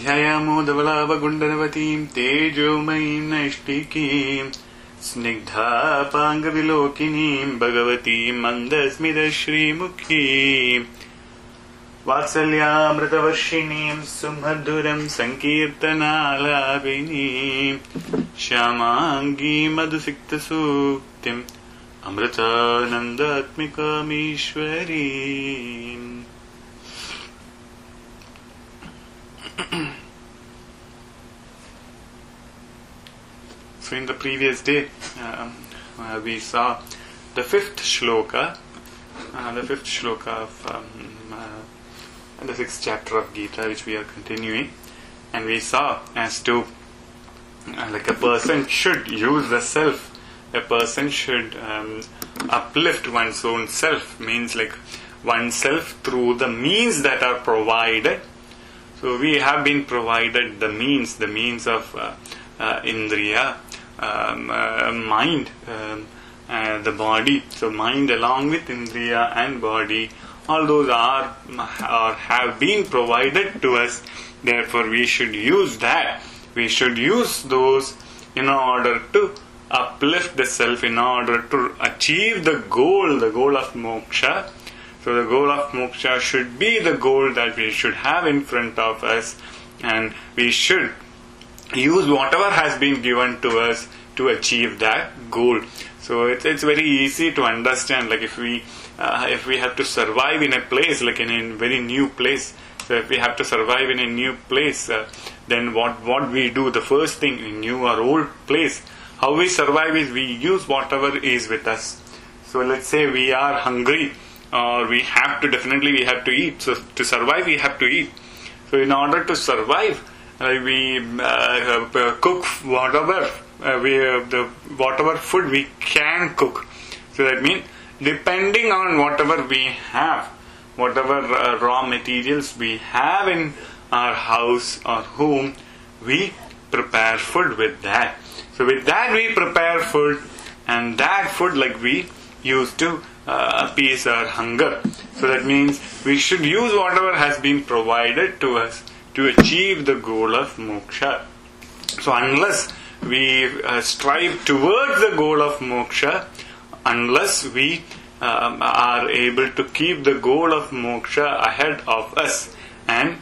ध्यायामो धवलाभगुण्डरवतीं तेजोमयीं नैष्टिकीं स्निग्धापाङ्गविलोकिनीं भगवतीं मन्दस्मितश्रीमुखीं वात्सल्यामृतवर्षिणीं सुमधुरं सङ्कीर्तनालापिनीं श्यामाङ्गीं मधुसिक्तसूक्तिम् अमृतानन्दात्मिकामीश्वरीम्. So in the previous day we saw the fifth shloka of the sixth chapter of Gita, which we are continuing, and we saw as to like a person should use the self, a person should uplift one's own self, means like oneself through the means that are provided. So we have been provided the means of indriya, mind, the body. So mind along with indriya and body, all those are or have been provided to us. Therefore we should use that. We should use those in order to uplift the self, in order to achieve the goal of moksha. So the goal of moksha should be the goal that we should have in front of us, and we should use whatever has been given to us to achieve that goal. So it's very easy to understand, like if we have to survive in a place, like in a very new place. So if we have to survive in a new place, then what we do, the first thing in new or old place, how we survive is we use whatever is with us. So let's say we are hungry, or we have to eat. So to survive we have to eat. So in order to survive, we cook whatever whatever food we can cook. So that means depending on whatever we have, whatever raw materials we have in our house or home, we prepare food with that. So with that we prepare food, and that food like we use to appease our hunger. So that means we should use whatever has been provided to us to achieve the goal of moksha. So unless we strive towards the goal of moksha, unless we are able to keep the goal of moksha ahead of us and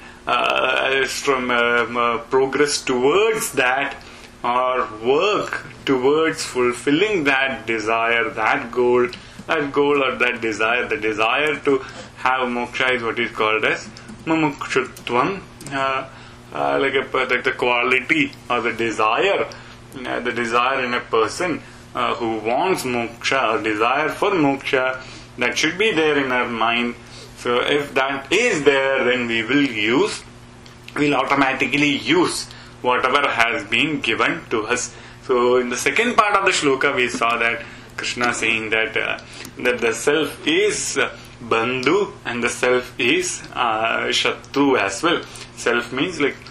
progress towards that, or work towards fulfilling that desire, that goal or that desire, the desire to have moksha is what is called as mumukshutvam, like the quality or the desire in a person who wants moksha or desire for moksha, that should be there in our mind. So if that is there, then we'll automatically use whatever has been given to us. So in the second part of the shloka we saw that Krishna saying that the self is bandhu and the self is shatru as well. Self means like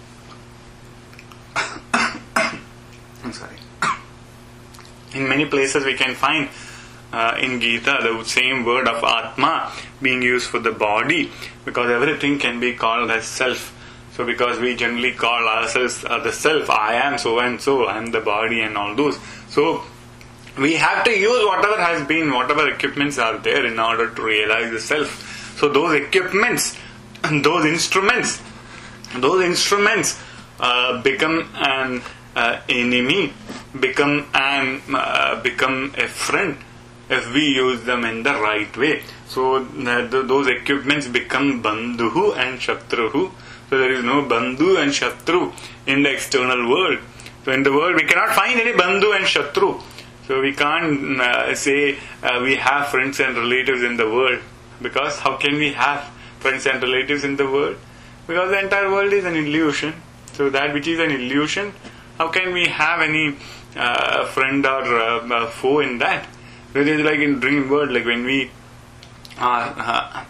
I'm sorry. In many places we can find in Gita the same word of Atma being used for the body, because everything can be called as self. So because we generally call ourselves the self, I am so and so, I am the body and all those. So we have to use whatever equipments are there in order to realize the self. So those equipments, those instruments become an enemy, become a friend if we use them in the right way. So those equipments become bandhu and shatruhu. So there is no bandhu and shatru in the external world. So in the world we cannot find any bandhu and shatru. So we can't say we have friends and relatives in the world, because how can we have friends and relatives in the world? Because the entire world is an illusion. So that which is an illusion, how can we have any friend or foe in that? So it is like in dream world, like when we are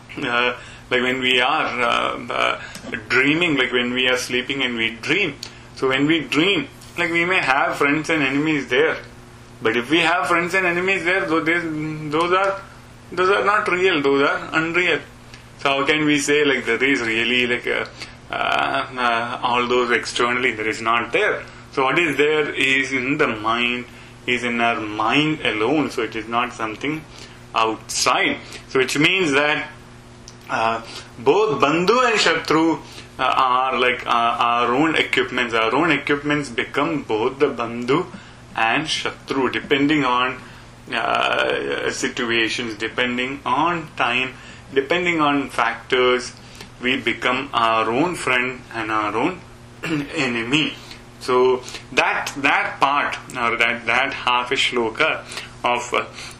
dreaming, like when we are sleeping and we dream. So when we dream, like we may have friends and enemies there, but if we have friends and enemies there, those are not real, those are unreal. So how can we say like there is really like all those externally, there is not there. So what is there is in the mind, is in our mind alone. So it is not something outside. So which means that both Bandhu and Shatru are like our own equipments. Our own equipments become both the Bandhu and Shatru, depending on situations, depending on time, depending on factors. We become our own friend and our own enemy. So that part, or that half a shloka of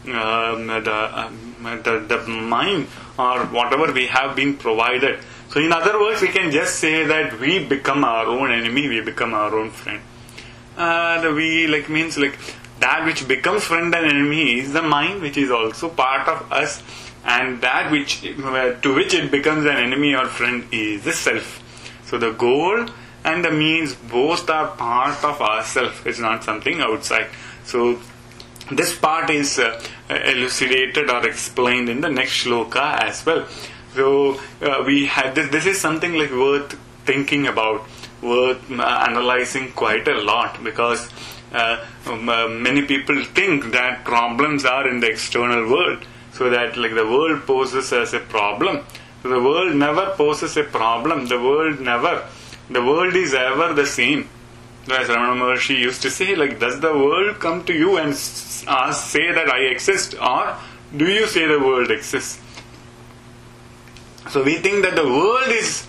the mind, or whatever we have been provided. So in other words, we can just say that we become our own enemy, we become our own friend. We means that which becomes friend and enemy is the mind, which is also part of us, and that which to which it becomes an enemy or friend is the self. So the goal and the means both are part of ourself. It's not something outside. So this part is elucidated or explained in the next shloka as well. So we had this is something worth thinking about, worth analyzing quite a lot, because many people think that problems are in the external world, so that the world poses as a problem. So the world never poses a problem. The world is ever the same. As Ramana Maharshi used to say, does the world come to you and say that I exist, or do you say the world exists? So we think that the world is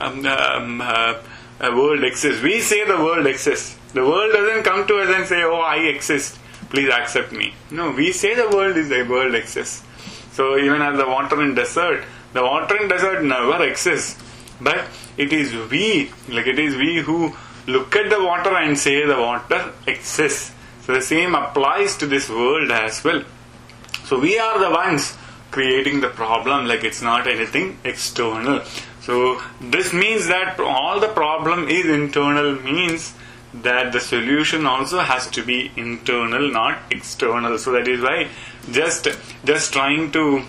world exists. We say the world exists. The world doesn't come to us and say, oh, I exist, please accept me. No, we say the world exists. So even as the water in desert never exists. But it is we who look at the water and say the water exists. So the same applies to this world as well. So we are the ones creating the problem, it's not anything external. So this means that all the problem is internal, means that the solution also has to be internal, not external. So that is why just trying to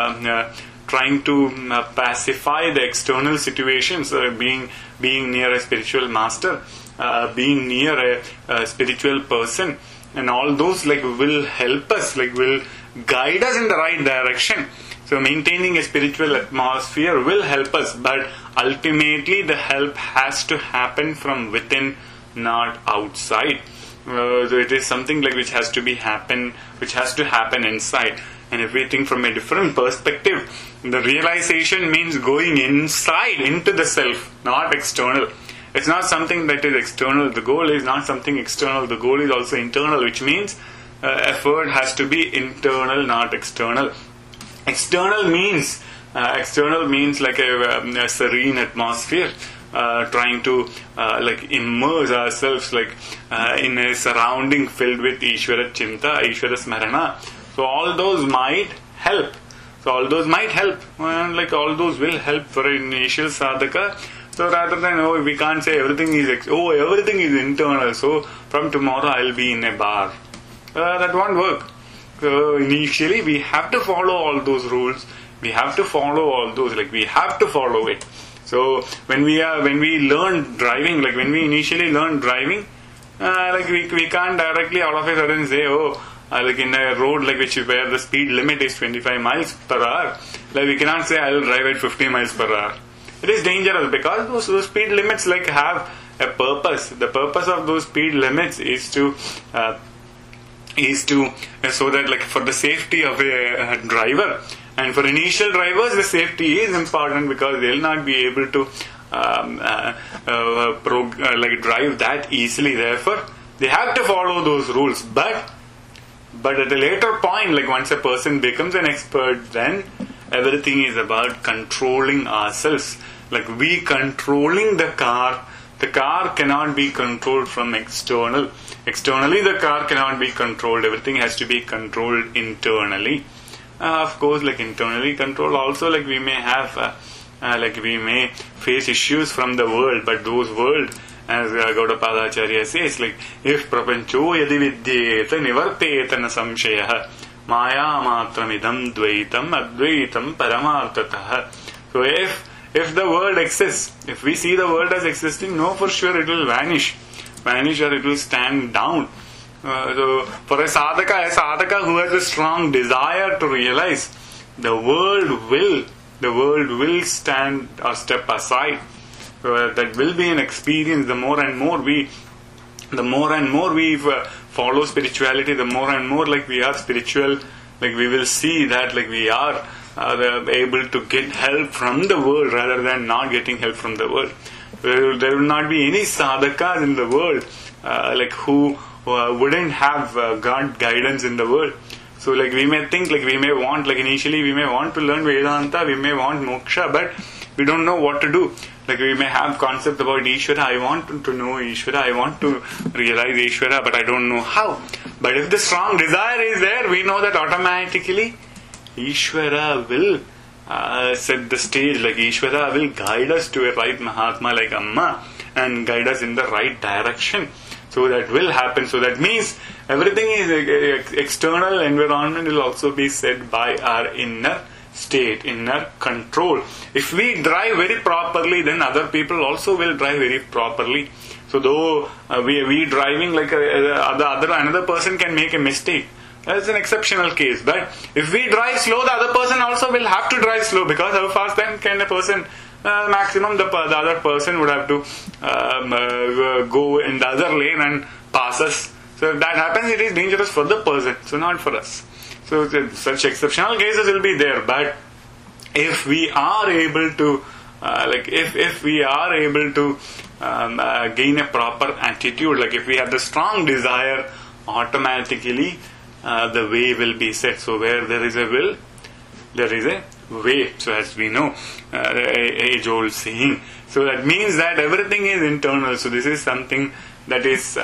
pacify the external situations, being near a spiritual master, being near a spiritual person, and all those will help us, will guide us in the right direction. So maintaining a spiritual atmosphere will help us, but ultimately the help has to happen from within, not outside. So it is something which has to happen inside. And if we think from a different perspective, the realization means going inside into the self, not external. It's not something that is external. The goal is not something external. The goal is also internal, which means effort has to be internal, not external. External means a serene atmosphere, trying to immerse ourselves in a surrounding filled with Ishvara Chinta, Ishvara Smarana. So all those might help. All those will help for an initial sadhaka. So rather than, we can't say everything is everything is internal, so from tomorrow I'll be in a bar. That won't work. Initially we have to follow all those rules. We have to follow all those, we have to follow it. So when we learn driving, when we initially learn driving, we can't directly all of a sudden say, in a road where the speed limit is 25 miles per hour, we cannot say I'll drive at 50 miles per hour. It is dangerous, because those speed limits have a purpose. The purpose of those speed limits is to so that for the safety of a driver. And for initial drivers, the safety is important, because they'll not be able to drive that easily. Therefore, they have to follow those rules. But at a later point, once a person becomes an expert, then everything is about controlling ourselves. We controlling the car cannot be controlled from external. Externally, the car cannot be controlled. Everything has to be controlled internally. Of course, internally controlled also, we may have, we may face issues from the world, but those world, as Gaudapadacharya says, if prapancho yadi vidyeta nivarteta na samshayah maya matramidam dvaitam advaitam paramartatah. So if if the world exists, if we see the world as existing, no, for sure it will vanish or it will stand down. So for a sadhaka who has a strong desire to realize, the world will stand or step aside. That will be an experience. The more and more we follow spirituality, the more and more like we are spiritual, like we will see that like we are able to get help from the world rather than not getting help from the world. There will not be any sadhakas in the world like who wouldn't have God guidance in the world. So like we may think, like we may want, like initially we may want to learn Vedanta, we may want moksha, but we don't know what to do. Like we may have concept about Ishvara, I want to know Ishvara, I want to realize Ishvara, but I don't know how. But if the strong desire is there, we know that automatically Ishvara will set the stage, like Ishvara will guide us to a right Mahatma like Amma and guide us in the right direction. So that will happen. So that means everything is external environment will also be set by our inner state, inner control. If we drive very properly, then other people also will drive very properly. So though we driving like another person can make a mistake. That's an exceptional case. But if we drive slow, the other person also will have to drive slow, because how fast then can a person maximum the other person would have to go in the other lane and pass us. So if that happens, it is dangerous for the person, so not for us. So such exceptional cases will be there. But if we are able to if we are able to gain a proper attitude, like if we have the strong desire, automatically the way will be set. So where there is a will, there is a way. So as we know, age-old saying. So that means that everything is internal. So this is something that is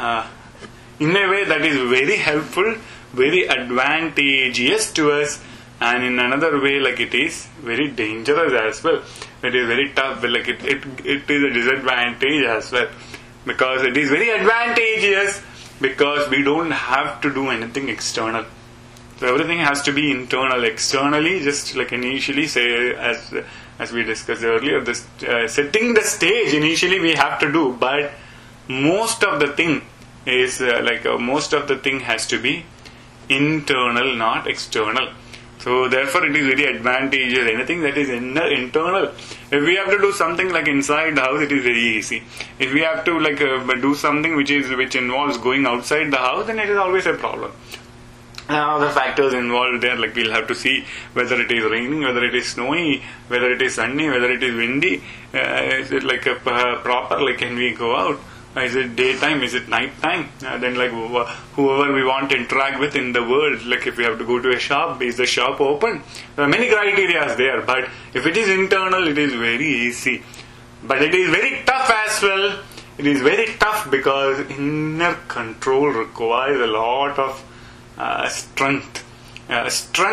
in a way that is very helpful, very advantageous to us, and in another way like it is very dangerous as well. It is very tough, like it is a disadvantage as well, because it is very advantageous because we don't have to do anything external. So everything has to be internal. Externally, just like initially say as we discussed earlier, this setting the stage initially we have to do, but most of the thing is most of the thing has to be internal, not external. So therefore it is very advantageous. Anything that is internal, if we have to do something like inside the house, it is very easy. If we have to do something which involves going outside the house, then it is always a problem. Other factors involved there, like we'll have to see whether it is raining, whether it is snowy, whether it is sunny, whether it is windy. Is it like a proper, like can we go out? Is it daytime? Is it night time? Then like whoever we want to interact with in the world, like if we have to go to a shop, is the shop open? There are many criteria there, but if it is internal, it is very easy. But it is very tough as well. It is very tough because inner control requires a lot of strength. A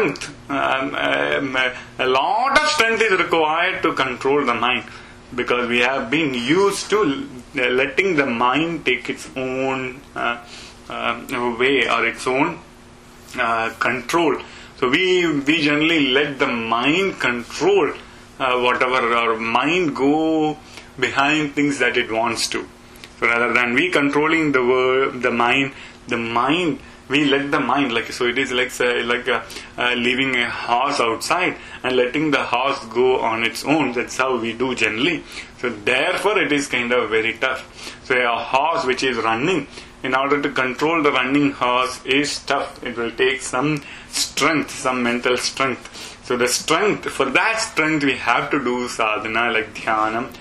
lot of strength is required to control the mind, because we have been used to letting the mind take its own way or its own control. So we generally let the mind control whatever, our mind go behind things that it wants to. So rather than we controlling the mind, we let the mind, so it is leaving a horse outside and letting the horse go on its own. That's how we do generally. So therefore it is kind of very tough. So a horse which is running, in order to control the running horse is tough. It will take some strength, some mental strength. So for that strength we have to do sadhana like dhyanam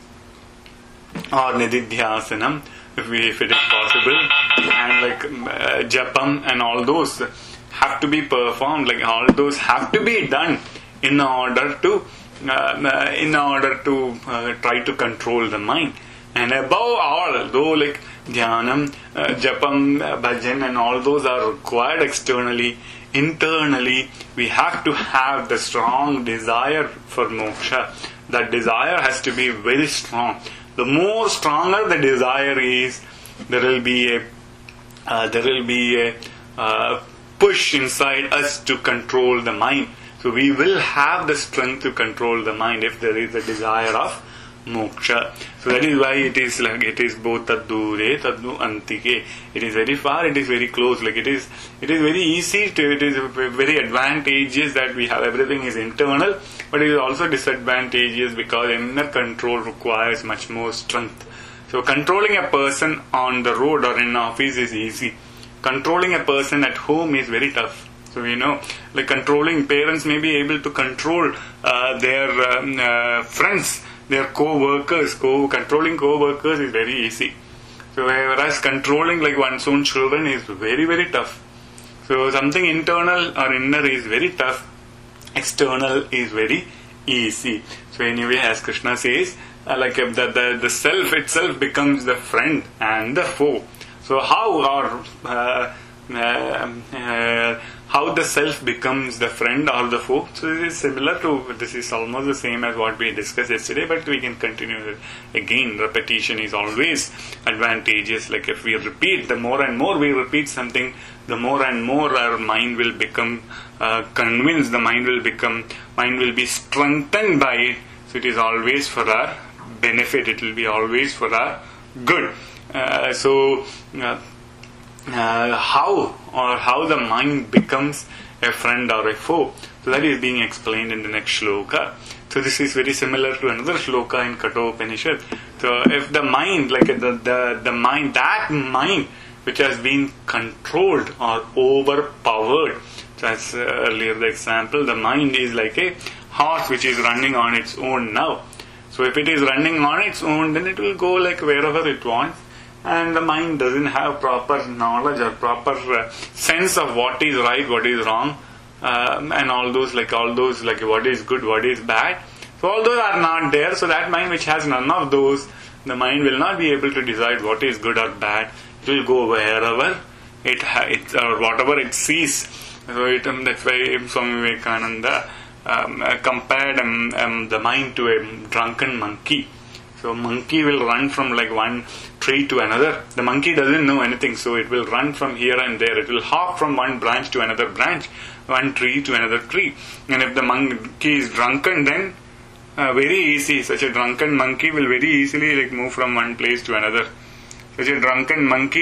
or nididhyasanam, if it is possible, and japam and all those have to be performed, all those have to be done in order to try to control the mind. And above all, though dhyanam, japam, bhajan and all those are required externally, internally we have to have the strong desire for moksha. That desire has to be very strong. The more stronger the desire is, there will be a push inside us to control the mind. So we will have the strength to control the mind if there is a desire of moksha. So that is why it is both tadure, tadnu antike. It is very far, it is very close. Like it is very easy to, it is very advantageous that we have everything is internal, but it is also disadvantageous because inner control requires much more strength. So controlling a person on the road or in office is easy. Controlling a person at home is very tough. So like controlling parents may be able to control their friends, their co-workers. Controlling co-workers is very easy. So whereas controlling like one's own children is very, very tough. So something internal or inner is very tough. External is very easy. So anyway, as Krishna says, the self itself becomes the friend and the foe. So how the self becomes the friend or the foe? So this is similar to, this is almost the same as what we discussed yesterday, but we can continue it again. Repetition is always advantageous. Like if we repeat, the more and more we repeat something, the more and more our mind will become convinced, the mind will be strengthened by it. So it is always for our benefit, it will be always for our good. How the mind becomes a friend or a foe. So that is being explained in the next shloka. So this is very similar to another shloka in Kathopanishad. So if the mind, like the mind, that mind which has been controlled or overpowered, so as earlier the example, the mind is like a horse which is running on its own now. So if it is running on its own, then it will go like wherever it wants. And the mind doesn't have proper knowledge or proper sense of what is right, what is wrong, and all those like what is good, what is bad. So all those are not there. So that mind which has none of those, the mind will not be able to decide what is good or bad. It will go wherever it or whatever it sees. So that's why Swami Vivekananda compared the mind to a drunken monkey. So monkey will run from like one tree to another. The monkey doesn't know anything, so it will run from here and there. It will hop from one branch to another branch, one tree to another tree. And if the monkey is drunken, then very easy. Such a drunken monkey will very easily like move from one place to another. Such a drunken monkey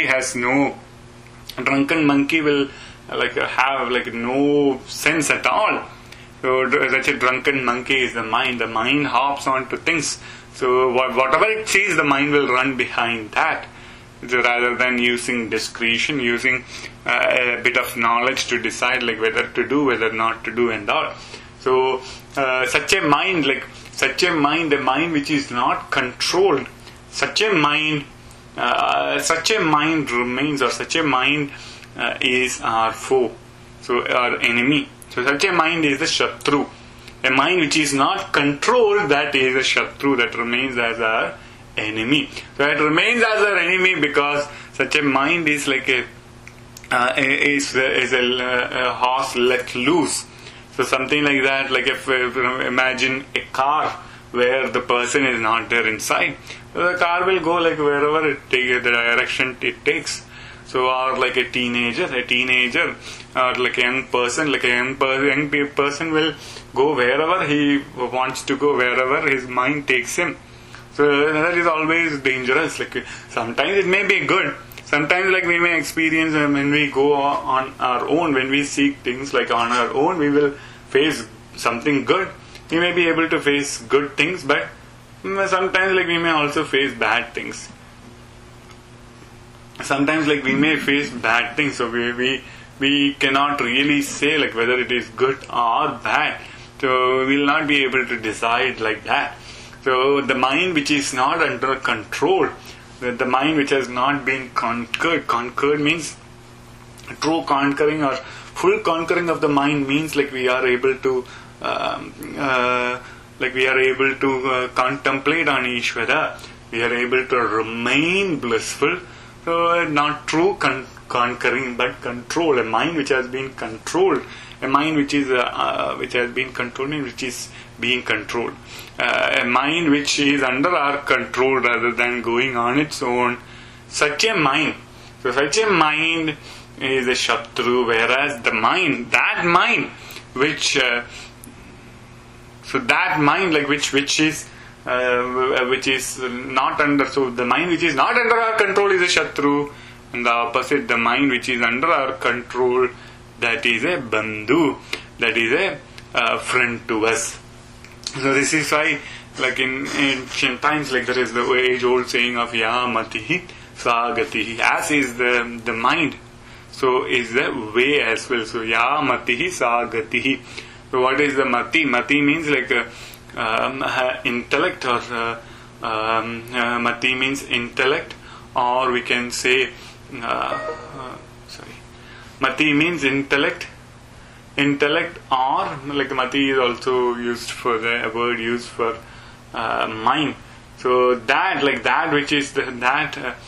will have like no sense at all. So such a drunken monkey is the mind. The mind hops onto things. So whatever it sees, the mind will run behind that. So rather than using discretion, using a bit of knowledge to decide like whether to do, whether not to do, and all. So such a mind, a mind which is not controlled, such a mind remains, or such a mind is our foe, so our enemy. So such a mind is the Shatru. A mind which is not controlled, that is a Shatru, that remains as our enemy. So it remains as our enemy because such a mind is like a horse let loose. So something like that, like if imagine a car where the person is not there inside. So the car will go like wherever it takes, the direction it takes. So or like a teenager or like a young person will go wherever he wants to go, wherever his mind takes him. So that is always dangerous. Like sometimes it may be good. Sometimes like we may experience when we go on our own, when we seek things like on our own, we will face something good. We may be able to face good things, but sometimes like we may also face bad things. Sometimes like we may face bad things, so we cannot really say like whether it is good or bad. So we will not be able to decide like that. So the mind which is not under control, the mind which has not been conquered means true conquering or full conquering of the mind means like we are able to contemplate on Ishvara. We are able to remain blissful. So not true conquering, but control. A mind which has been controlled, a mind which has been controlled, which is being controlled. A mind which is under our control rather than going on its own. Such a mind. So such a mind is a Shatru, whereas that mind which So that mind, like which is not under, so the mind which is not under our control is a Shatru, and the opposite, the mind which is under our control, that is a Bandhu, that is a friend to us. So this is why, like in ancient times, like there is the age-old saying of Ya Matihi Sa Gatihi, as is the mind, so is the way as well. So Ya Matihi Sa Gatihi. So what is the Mati? Mati means like intellect, or Mati means intellect, or we can say Mati means intellect, or like Mati is also used for the word used for mind. So that, like that which is that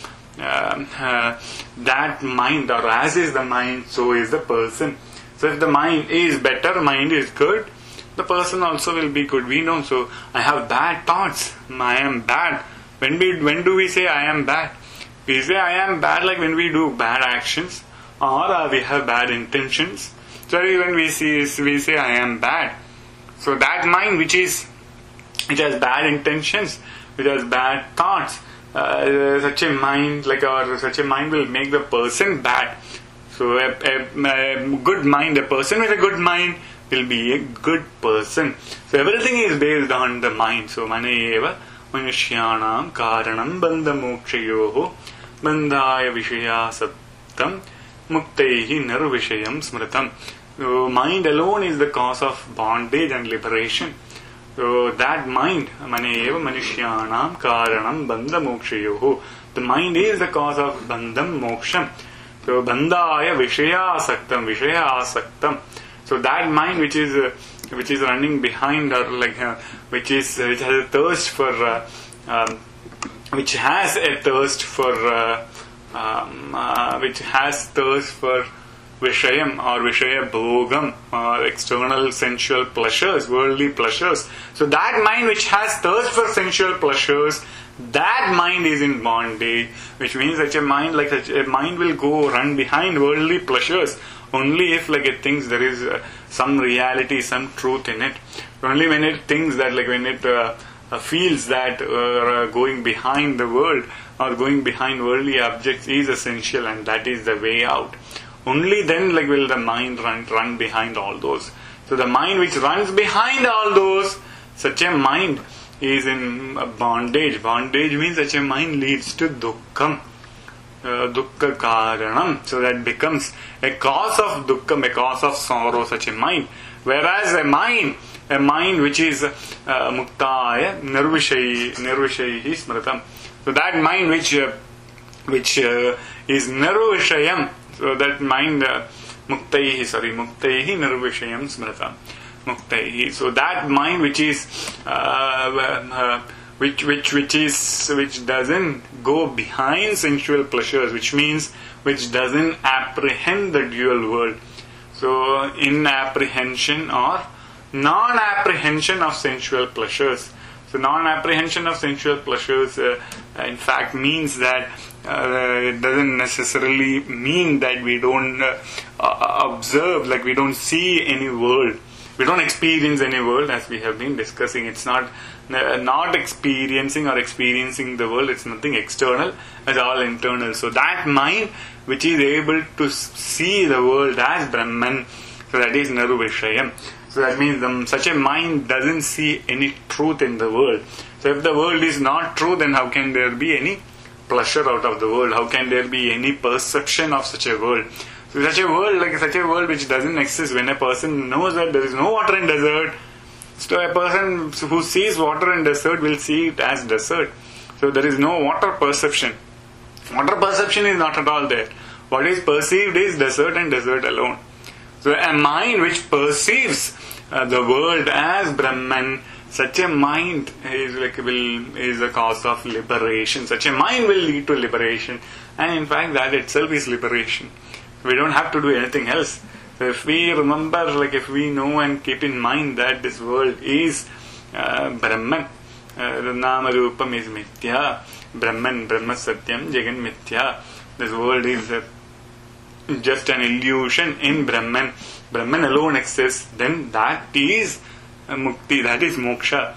mind, or as is the mind, so is the person. So if the mind is better, mind is good, the person also will be good. We know. So I have bad thoughts, I am bad. When do we say I am bad? We say I am bad like when we do bad actions, or we have bad intentions. So when we say I am bad. So that mind which has bad intentions, which has bad thoughts, such a mind will make the person bad. So a good mind, a person with a good mind will be a good person. So everything is based on the mind. So maneva manushyanam karanam bandha mokshayoho bandhaya vishaya sattam muktaihi nirvishayam smritam. So mind alone is the cause of bondage and liberation. So that mind, maneva manushyanam karanam bandha mokshayoho, the mind is the cause of bandham moksham. So bandhaya vishaya asaktam. So that mind which is running behind, or like which has a thirst for Vishayam or Vishaya Bhogam, or external sensual pleasures, worldly pleasures. So that mind which has thirst for sensual pleasures, that mind is in bondage, which means such a mind will run behind worldly pleasures only if like it thinks there is some reality, some truth in it. Only when it thinks that, like when it feels that going behind the world or going behind worldly objects is essential and that is the way out. Only then like will the mind run behind all those. So the mind which runs behind all those, such a mind is in bondage. Bondage means such a mind leads to dukkham, dukkha karanam. So that becomes a cause of dukkham, a cause of sorrow, such a mind. Whereas a mind which is muktaya nirvishayi smritam. So that mind which is nirvishayam. So that mind muktaihi nirvishayam smritam. Muktaihi. So that mind which is which doesn't go behind sensual pleasures, which means which doesn't apprehend the dual world. So in apprehension or non-apprehension of sensual pleasures. So non-apprehension of sensual pleasures in fact means that it doesn't necessarily mean that we don't observe, like we don't see any world. We don't experience any world, as we have been discussing. It's not experiencing or experiencing the world. It's nothing external. It's all internal. So that mind which is able to see the world as Brahman, so that is Nirvishayam. So that means such a mind doesn't see any truth in the world. So if the world is not true, then how can there be any pleasure out of the world? How can there be any perception of such a world? So such a world which doesn't exist, when a person knows that there is no water in desert, so a person who sees water in desert will see it as desert. So there is no water perception. Water perception is not at all there. What is perceived is desert and desert alone. So a mind which perceives the world as Brahman, such a mind is a cause of liberation. Such a mind will lead to liberation, and in fact that itself is liberation. We don't have to do anything else. So if we remember, like if we know and keep in mind that this world is Brahman, Nama Rupam is Mithya, Brahman, Brahma Satyam, Jagan Mithya. This world is just an illusion in Brahman. Brahman alone exists, then that is mukti, that is moksha.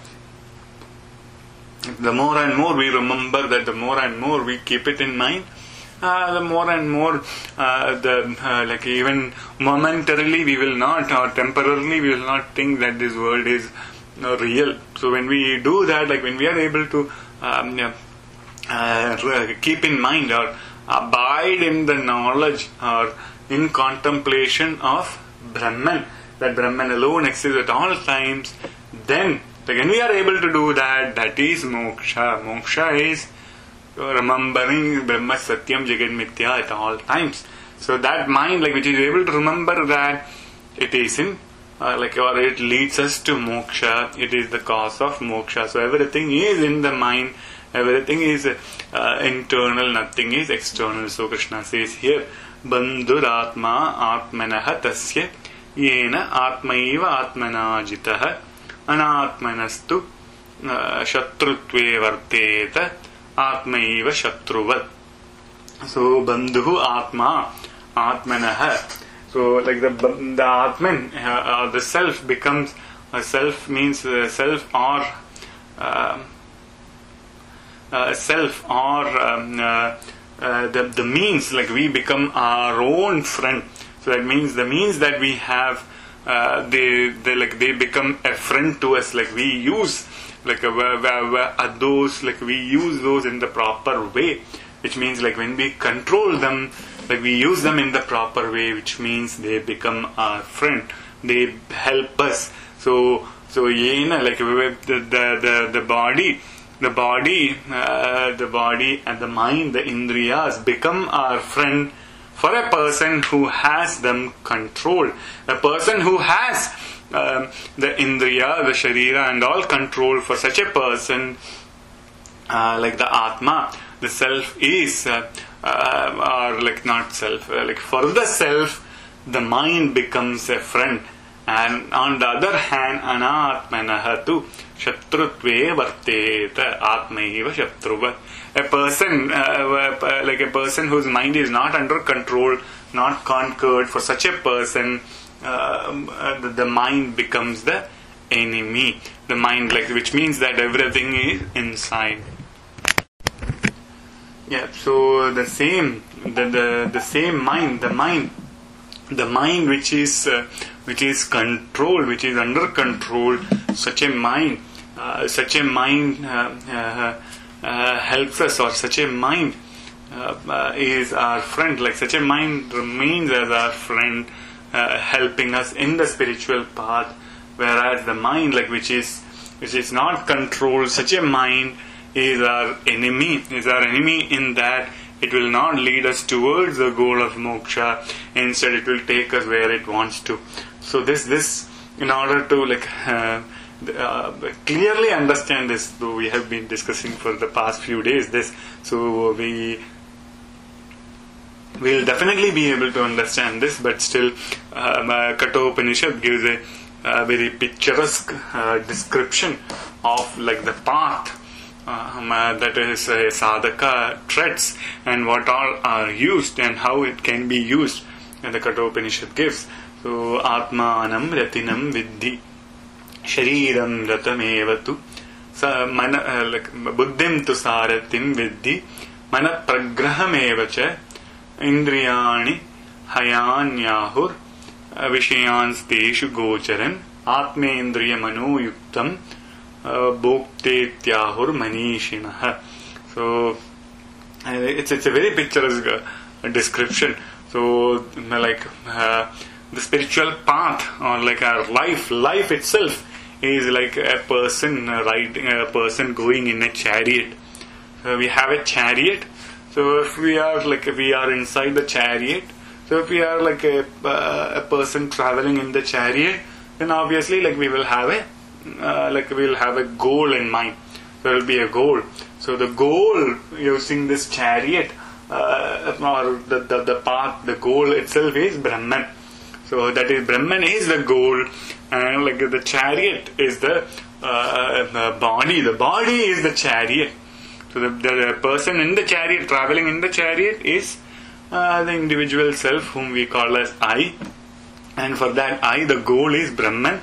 The more and more we remember that, the more and more we keep it in mind, the more and more like even momentarily we will not, or temporarily we will not think that this world is real. So when we do that, like when we are able to keep in mind or abide in the knowledge or in contemplation of Brahman, that Brahman alone exists at all times, then when we are able to do that, that is moksha. Moksha is remembering Brahma Satyam Jagat Mithya at all times. So that mind, like which is able to remember that it is in or it leads us to moksha, it is the cause of moksha. So everything is in the mind, everything is internal, nothing is external. So Krishna says here, Bandhuratma Atmanaha Tasya Yena Atmaiva Atmana Jitaha Anatmanastu Shatrutve Varteta Atmaiva Shatruvat. So Bandhu Atma Atmanaha. So like the Atman, the self becomes self means self or the means, like we become our own friend. So that means the means that we have, they become a friend to us. Like we use those, like we use those in the proper way, which means like when we control them, like we use them in the proper way, which means they become our friend. They help us. So yena, like the body and the mind, the indriyas become our friend for a person who has them controlled. A person who has the indriya, the sharira and all control, for such a person, like the atma, the self is, or like not self, like for the self, the mind becomes a friend. And on the other hand, anatmanahatu shatrutve varteta atmaiva shatruvat. A person, like a person whose mind is not under control, not conquered, for such a person, the mind becomes the enemy. The mind, like, which means that everything is inside. Yeah. So the same mind, the mind which is controlled, which is under control, such a mind helps us, or such a mind is our friend. Like such a mind remains as our friend, helping us in the spiritual path. Whereas the mind, like which is not controlled, such a mind is our enemy. In that it will not lead us towards the goal of moksha. Instead, it will take us where it wants to. So this in order to clearly understand this, though we have been discussing for the past few days this, so we will definitely be able to understand this, but still Kathopanishad gives a very picturesque description of like the path that is a sadhaka treads, and what all are used and how it can be used, and the Kathopanishad gives. So Atmanam Ratinam Vidhi Shariram Ratamevatu Buddhim tu Saratim Vidhi Mana Pragrahamevacha Indriyani Hayanyahur Vishayansteshu Gocharan Atmendriya Mano Yuktam Bhoktetyahur Manishinaha. So it's a very picturesque description. So the spiritual path, or like our life itself is like a person going in a chariot. We have a chariot. So if we are inside the chariot, so if we are like a person traveling in the chariot, then obviously we will have a goal in mind. There will be a goal. So the goal using this chariot, or the path, the goal itself is Brahman. So that is, Brahman is the goal, and the chariot is the body. The body is the chariot. So the person in the chariot, traveling in the chariot, is the individual self, whom we call as I. And for that I, the goal is Brahman.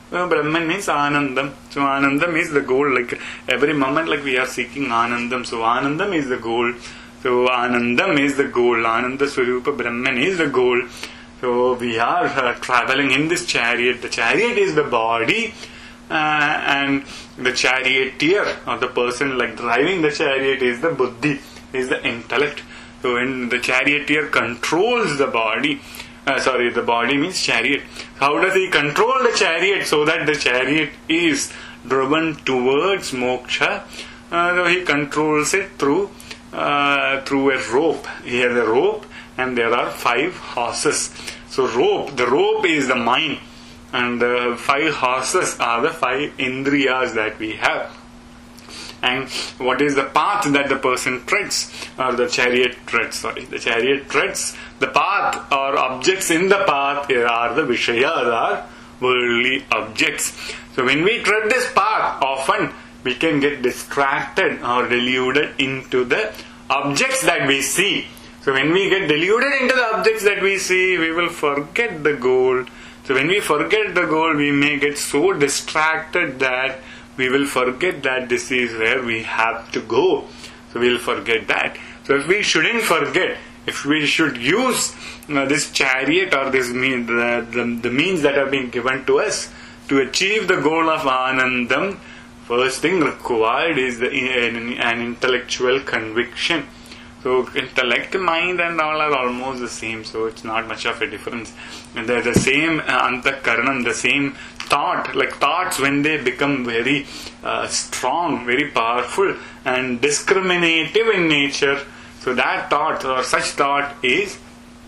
Brahman means Anandam. So Anandam is the goal. Like every moment, like we are seeking Anandam. So Anandam is the goal. So Anandam is the goal. Ananda Swarupa Brahman is the goal. So we are traveling in this chariot. The chariot is the body, and the charioteer or the person like driving the chariot is the buddhi, is the intellect. So when the charioteer controls the body, the body means chariot. How does he control the chariot so that the chariot is driven towards moksha? So he controls it through a rope. He has a rope, and there are 5 horses. So the rope is the mind, and the 5 horses are the 5 indriyas that we have. And what is the path that the person treads, or the chariot treads? The chariot treads. The path or objects in the path are the vishayas, are worldly objects. So when we tread this path, often we can get distracted or deluded into the objects that we see. So when we get deluded into the objects that we see, we will forget the goal. So when we forget the goal, we may get so distracted that we will forget that this is where we have to go. So we will forget that. So if we shouldn't forget, if we should use this chariot or this the means that have been given to us to achieve the goal of Anandam, first thing required is an intellectual conviction. So intellect, mind and all are almost the same, so it's not much of a difference. And they're the same antakaranam, the same thought. Like thoughts, when they become very strong, very powerful and discriminative in nature, so that thought or such thought is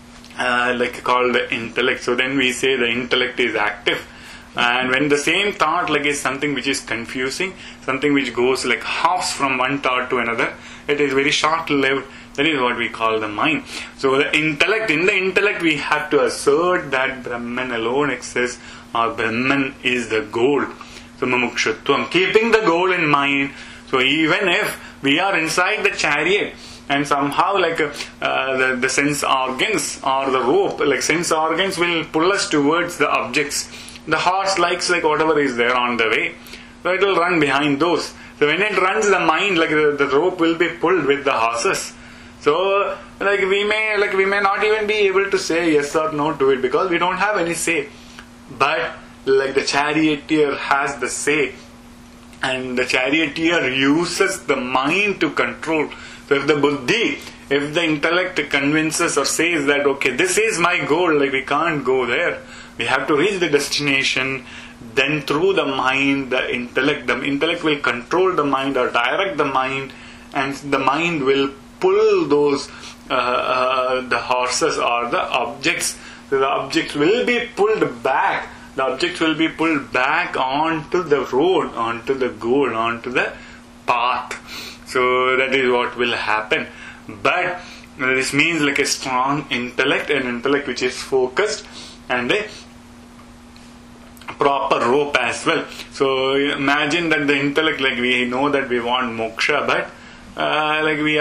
called the intellect. So then we say the intellect is active. And when the same thought is something which is confusing, something which goes hops from one thought to another, it is very short-lived. That is what we call the mind. So in the intellect we have to assert that Brahman alone exists, or Brahman is the goal. So mumukshutvam, keeping the goal in mind. So even if we are inside the chariot and somehow the sense organs or the rope, sense organs will pull us towards the objects. The horse likes whatever is there on the way, so it will run behind those. So when it runs, the mind, the rope will be pulled with the horses. So we may not even be able to say yes or no to it because we don't have any say. But the charioteer has the say, and the charioteer uses the mind to control. So if the buddhi, if the intellect convinces or says that okay, this is my goal, we can't go there, we have to reach the destination, then through the mind, the intellect will control the mind or direct the mind, and the mind will pull those the horses or the objects. So the objects will be pulled back. The objects will be pulled back onto the road, onto the goal, onto the path. So that is what will happen. But this means a strong intellect, an intellect which is focused, and a proper rope as well. So imagine that the intellect, we know that we want moksha, but we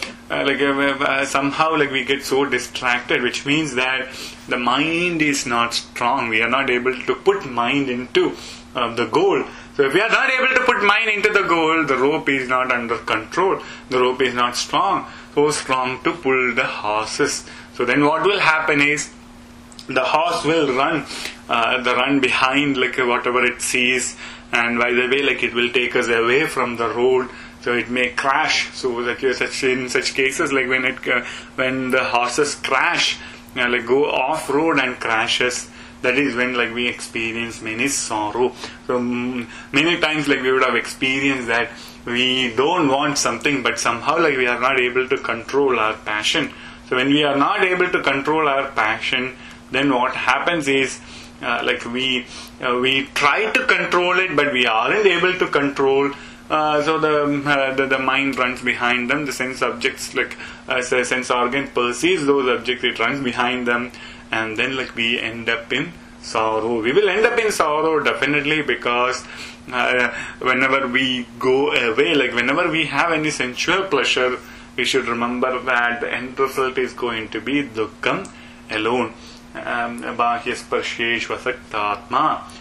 are somehow we get so distracted, which means that the mind is not strong. We are not able to put mind into the goal. So if we are not able to put mind into the goal, the rope is not under control. The rope is not strong, so strong to pull the horses. So then what will happen is the horse will run behind whatever it sees, and by the way it will take us away from the road. So it may crash. So in such cases, when the horses crash, go off road and crashes, that is when we experience many sorrow. So many times we would have experienced that we don't want something, but somehow we are not able to control our passion. So when we are not able to control our passion, then what happens is we try to control it, but we aren't able to control. So the mind runs behind them. The sense objects, as a sense organ perceives those objects, it runs behind them, and then we end up in sorrow. We will end up in sorrow definitely, because whenever we go away, whenever we have any sensual pleasure, we should remember that the end result is going to be dukkam alone. Bahya sparshesh vasaktatma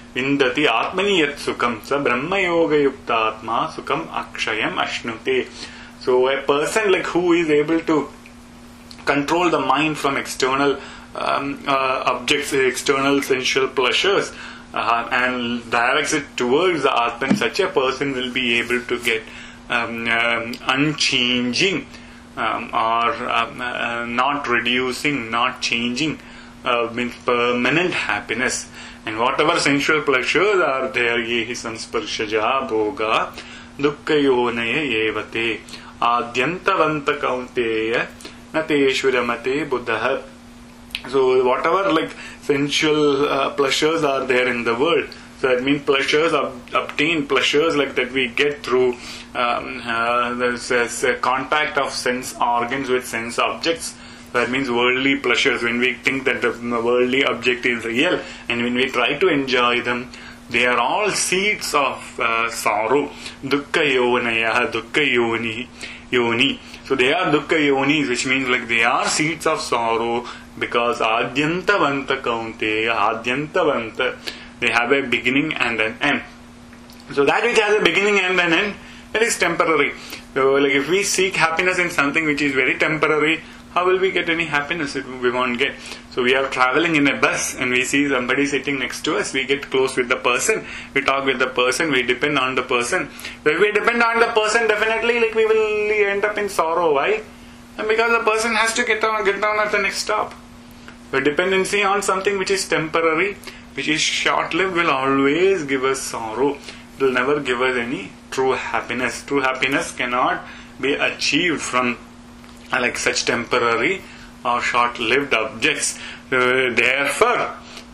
Vindati Atmani Yat Sukham Sa Brahma Yoga Yukta Atma Sukham Akshayam Ashnute. So a person like who is able to control the mind from external objects, external sensual pleasures, and directs it towards the Atman, such a person will be able to get unchanging or not reducing, not changing, means permanent happiness. And whatever sensual pleasures are there, yehi sansparshaja bhoga dukkha yonaya evate adyantavanta kaunteya nateshwaramate buddha. So whatever like sensual pleasures are there in the world, so that means pleasures obtained pleasures like that we get through there's a contact of sense organs with sense objects. That means worldly pleasures. When we think that the worldly object is real and when we try to enjoy them, they are all seeds of sorrow. Dukkha yonaya, dukkha yoni. So they are dukkha yonis, which means like they are seeds of sorrow, because adyantavanta kaunteya, adyantavanta, they have a beginning and an end. So that which has a beginning and an end, it is temporary. So like if we seek happiness in something which is very temporary, how will we get any happiness? We won't get. So we are traveling in a bus and we see somebody sitting next to us. We get close with the person. We talk with the person. We depend on the person. So if we depend on the person, definitely like we will end up in sorrow. Why? And because the person has to get down at the next stop. The dependency on something which is temporary, which is short-lived, will always give us sorrow. It will never give us any true happiness. True happiness cannot be achieved from like such temporary or short-lived objects. Therefore,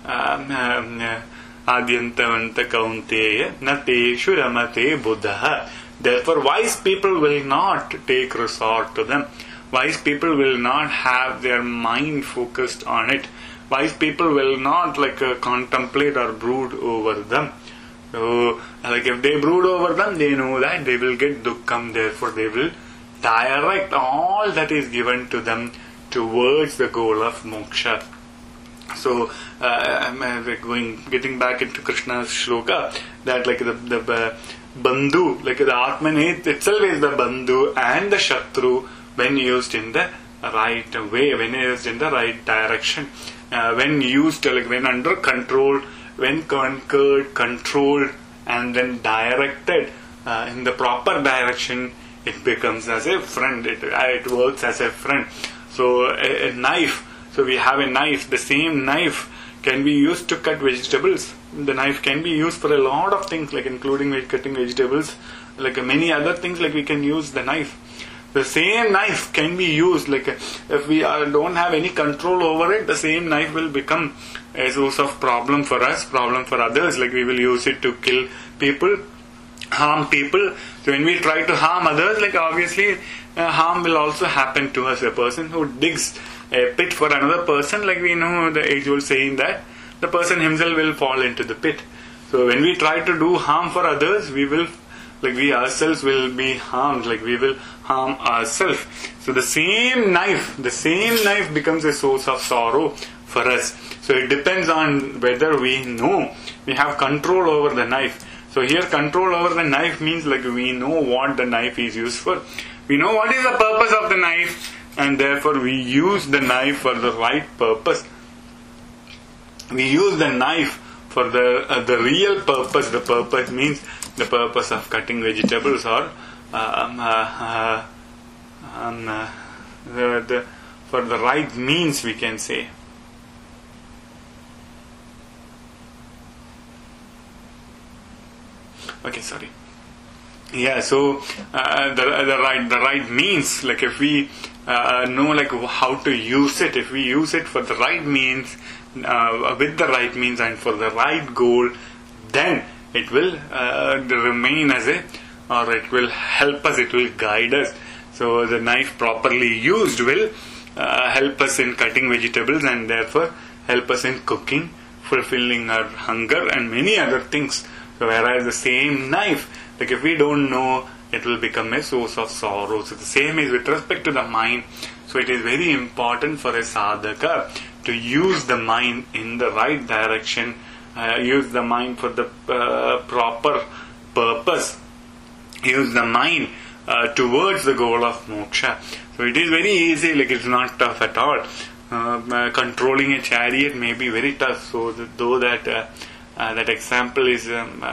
Adyantavanta Kaunteya Nateshu Ramate Buddha. Therefore, wise people will not take resort to them. Wise people will not have their mind focused on it. Wise people will not contemplate or brood over them. So, if they brood over them, they know that they will get dukkam. Therefore, they will direct all that is given to them towards the goal of moksha. So, getting back into Krishna's shloka, that the bandhu, the Atman itself is the bandhu and the shatru when used in the right way, when used in the right direction, when used when under control, when conquered, controlled, and then directed in the proper direction, it becomes as a friend. It works as a friend. So a knife. So we have a knife. The same knife can be used to cut vegetables. The knife can be used for a lot of things, including cutting vegetables, many other things. We can use the knife. The same knife can be used. If we don't have any control over it, the same knife will become a source of problem for us, problem for others. We will use it to kill people, harm people. So when we try to harm others, obviously harm will also happen to us. A person who digs a pit for another person, we know the age-old saying that the person himself will fall into the pit. So when we try to do harm for others, we will, we ourselves will be harmed. We will harm ourselves. So the same knife becomes a source of sorrow for us. So it depends on whether we know, we have control over the knife. So here control over the knife means we know what the knife is used for. We know what is the purpose of the knife, and therefore we use the knife for the right purpose. We use the knife for the real purpose. The purpose means the purpose of cutting vegetables or for the right means, we can say. Okay, sorry. Yeah, so the right means, if we know how to use it, if we use it for the right means, with the right means and for the right goal, then it will remain as or it will help us, it will guide us. So the knife properly used will help us in cutting vegetables and therefore help us in cooking, fulfilling our hunger and many other things. So whereas the same knife, if we don't know, it will become a source of sorrow. So the same is with respect to the mind. So it is very important for a sadhaka to use the mind in the right direction use the mind for the proper purpose, use the mind towards the goal of moksha. So it is very easy, like it's not tough at all. Controlling a chariot may be very tough. So though that example is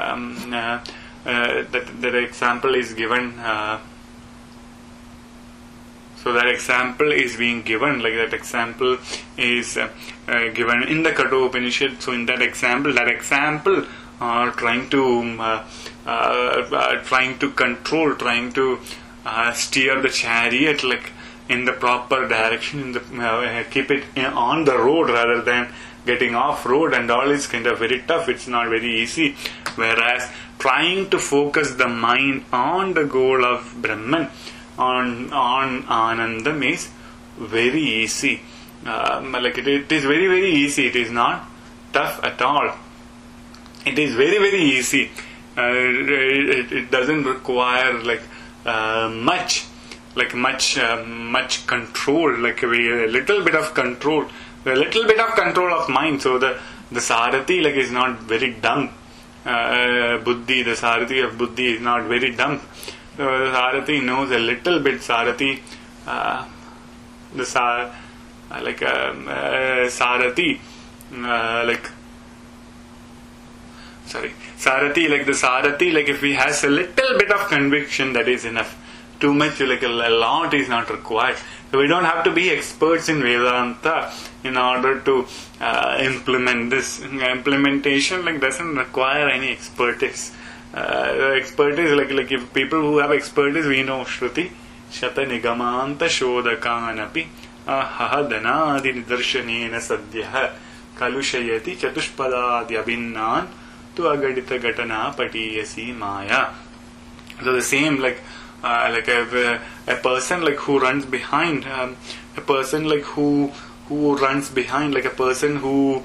that example is given. So that example is being given, like that example is given in the Kathopanishad. So in that example trying to control, trying to steer the chariot like in the proper direction, in the keep it on the road rather than getting off road and all is kind of very tough. It's not very easy. Whereas trying to focus the mind on the goal of Brahman, on Anandam is very easy. Like it is very, very easy. It is not tough at all. It is very, very easy. It doesn't require much control, like a little bit of control, of mind. So the Sarathi is not very dumb. Buddhi, the Sarathi of Buddhi is not very dumb. The Sarathi knows a little bit. Sarathi, if he has a little bit of conviction, that is enough. Too much, a lot is not required. So we don't have to be experts in Vedanta in order to implement this. Implementation doesn't require any expertise. Expertise, if people who have expertise, we know Shruti Shata Nigamanta Shodakanapi Ahadanadi Nidarshanena Sadhyaha Kalushayati Chatushpadadi Abhinnan Tu Agadita Gatana Patiyasi Maya. So the same, a person who runs behind, a person who runs behind, a person who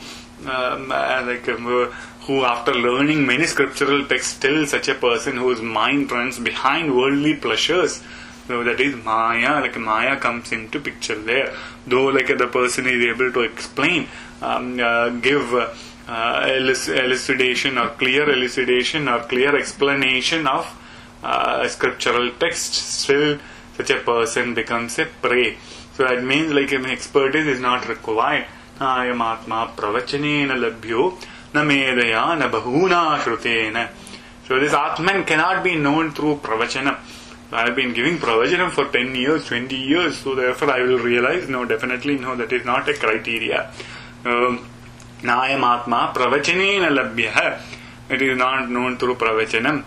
who after learning many scriptural texts, still such a person whose mind runs behind worldly pleasures. So that is Maya, Maya comes into picture there. Though the person is able to explain, give elucidation or clear explanation of scriptural text, still such a person becomes a prey. So that means expertise is not required. Ayam atma pravachanena labhyo na medaya na bahuna shrutena. So this Atman cannot be known through pravachanam. I have been giving pravachanam for 10 years, 20 years, so therefore I will realize, no, definitely no, that is not a criteria. Nayam atma pravachanena labhya. It is not known through pravachanam.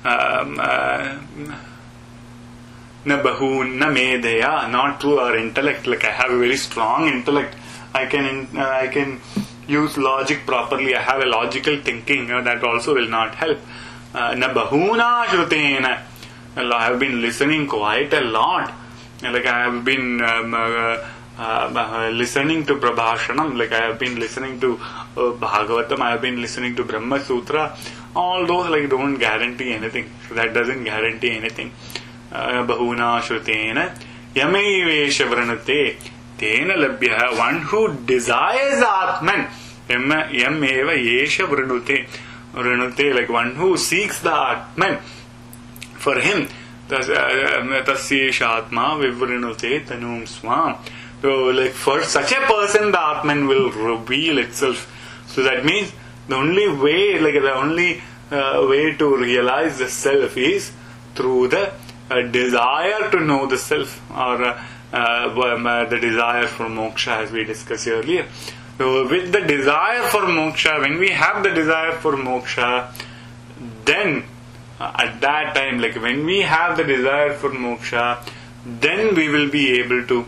Na bahun na medaya, not through our intellect. I have a very strong intellect. I can use logic properly. I have a logical thinking. That also will not help. Na bahuna shrutena. I have been listening quite a lot. I have been listening to Prabhashanam. I have been listening to Bhagavatam. I have been listening to Brahma Sutra. All those don't guarantee anything. So that doesn't guarantee anything. Bahuna shrutena yamaivesha vranute tena labhya. One who desires Atman, yameva yesha vranute, one who seeks the Atman, for him tasyesha atma vivranute tanum swam. So for such a person the Atman will reveal itself. So that means the only way, the only way to realize the self is through the desire to know the self, or the desire for moksha, as we discussed earlier. So with the desire for moksha, when we have the desire for moksha, then at that time, when we have the desire for moksha, then we will be able to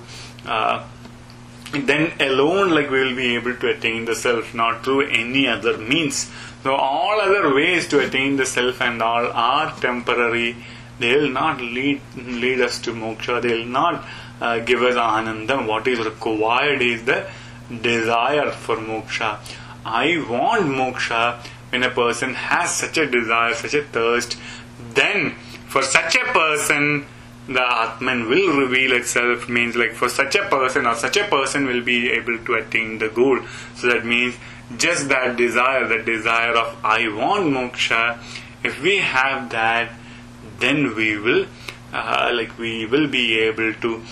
then alone we will be able to attain the self, not through any other means. So all other ways to attain the self and all are temporary. They will not lead us to moksha. They will not give us anandam. What is required is the desire for moksha. I want moksha. When a person has such a desire, such a thirst, then for such a person the Atman will reveal itself. Means for such a person, or such a person will be able to attain the goal. So that means just that desire of I want moksha, if we have that, then we will be able to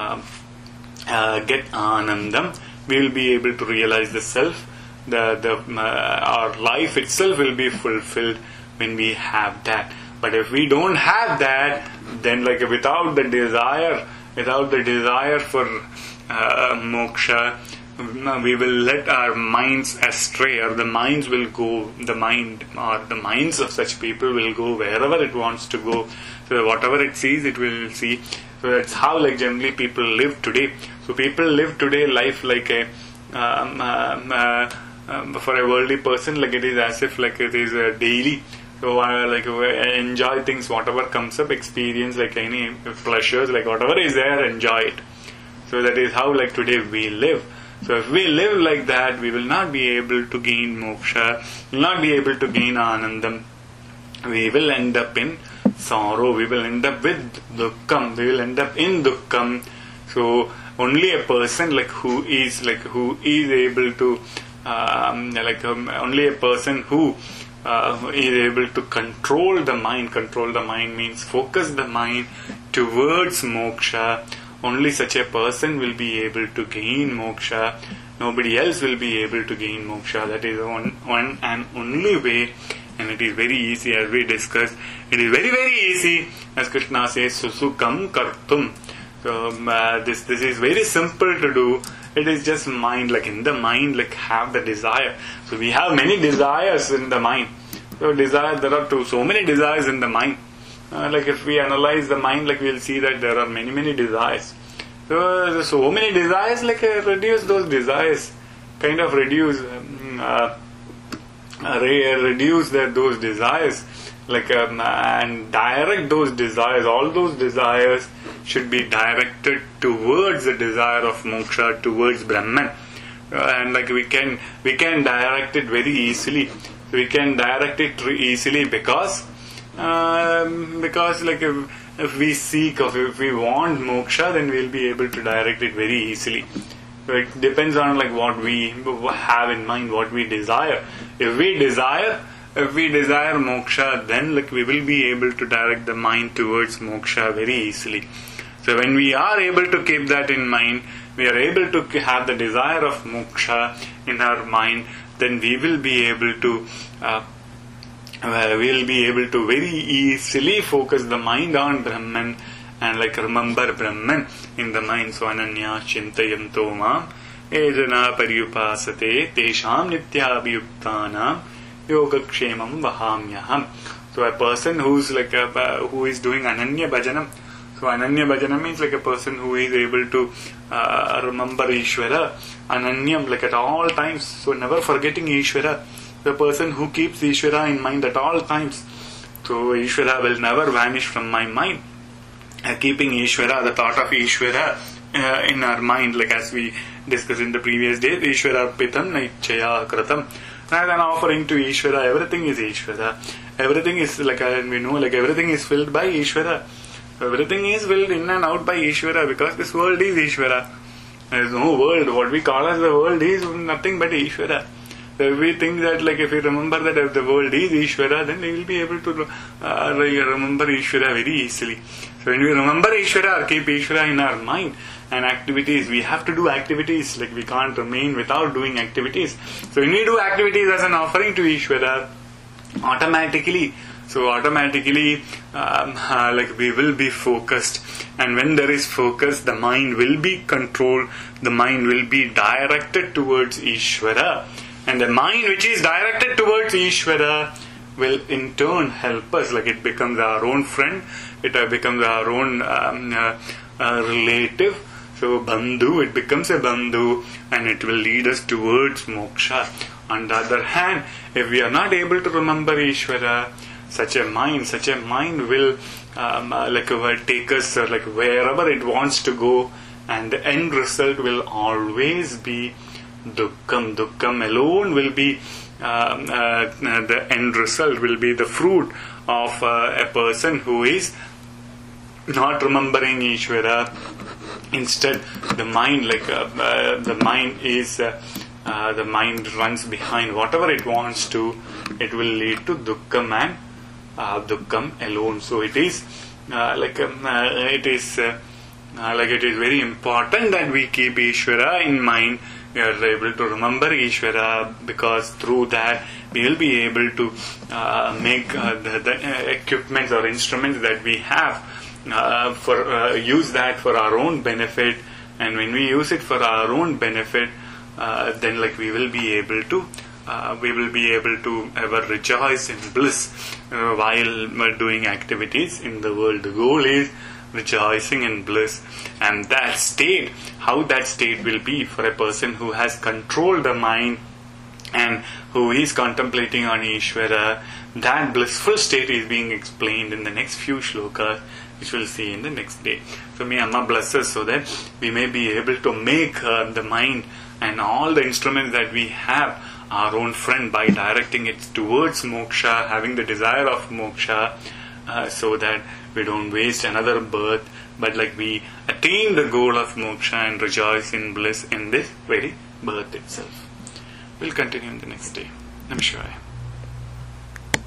get anandam. We will be able to realize the self. Our life itself will be fulfilled when we have that. But if we don't have that, then without the desire for moksha, we will let our minds astray, or the minds of such people will go wherever it wants to go. So whatever it sees, it will see. So that's how generally people live today. So people live today life like a for a worldly person, it is as if it is a daily. So enjoy things, whatever comes up, experience any pleasures, whatever is there, enjoy it. So that is how today we live. So if we live like that, we will not be able to gain moksha, will not be able to gain anandam. We will end up in sorrow, we will end up with dukkham, we will end up in dukkham. So only a person who is able to only a person who is able to control the mind. Control the mind means focus the mind towards moksha. Only such a person will be able to gain moksha. Nobody else will be able to gain moksha. That is one and only way, and it is very easy, as we discussed. It is very, very easy, as Krishna says, susukam kartum. So this is very simple to do. It is just mind, in the mind, have the desire. So we have many desires in the mind. So there are so many desires in the mind. If we analyze the mind, we'll see that there are many, many desires. So many desires, reduce those desires, reduce those desires, and direct those desires. All those desires should be directed towards the desire of moksha, towards Brahman. And we can direct it very easily. So we can direct it easily because if we seek, or if we want moksha, then we'll be able to direct it very easily. So it depends on what we have in mind, what we desire. If we desire moksha, then we will be able to direct the mind towards moksha very easily. So when we are able to keep that in mind, we are able to have the desire of moksha in our mind, then we will be able to very easily focus the mind on Brahman and remember Brahman in the mind. So ananya chintayanto mam ejana paryupasate tesham nityabhyuktanam yogakshemam vahamyaham. So a person who is doing ananya bhajanam. So ananya bhajanam means a person who is able to remember Ishvara, ananyam, at all times. So never forgetting Ishvara. The person who keeps Ishvara in mind at all times. So Ishvara will never vanish from my mind. Keeping Ishvara, the thought of Ishvara in our mind, as we discussed in the previous day, Ishvara pitam naichaya kratam. Rather than offering to Ishvara, everything is Ishvara. Everything is we know, everything is filled by Ishvara. Everything is filled in and out by Ishvara, because this world is Ishvara. There is no world. What we call as the world is nothing but Ishvara. So we think that if we remember that if the world is Ishvara, then we will be able to remember Ishvara very easily. So when we remember Ishvara, or keep Ishvara in our mind, and activities, we have to do activities. We can't remain without doing activities. So when we do activities as an offering to Ishvara, automatically we will be focused. And when there is focus, the mind will be controlled, the mind will be directed towards Ishvara. And the mind which is directed towards Ishvara will in turn help us. It becomes our own friend, it becomes our own relative. So bandhu, it becomes a bandhu, and it will lead us towards moksha. On the other hand, if we are not able to remember Ishvara, such a mind will take us wherever it wants to go, and the end result will always be dukkham. Dukkham alone will be the end result, will be the fruit of a person who is not remembering Ishvara. Instead, the mind is the mind runs behind whatever it wants to, it will lead to dukkam and dukkam alone. So it is like it is very important that we keep Ishvara in mind. We are able to remember Ishvara, because through that we will be able to make the equipments or instruments that we have for use that for our own benefit. And when we use it for our own benefit, then we will be able to ever rejoice in bliss while doing activities in the world. The goal is rejoicing in bliss, and that state, how that state will be for a person who has controlled the mind and who is contemplating on Ishvara, that blissful state is being explained in the next few shlokas, which we'll see in the next day. So may Amma bless us so that we may be able to make the mind and all the instruments that we have our own friend by directing it towards moksha, having the desire of moksha, so that we don't waste another birth, but we attain the goal of moksha and rejoice in bliss in this very birth itself. We'll continue in the next day. Namaskar.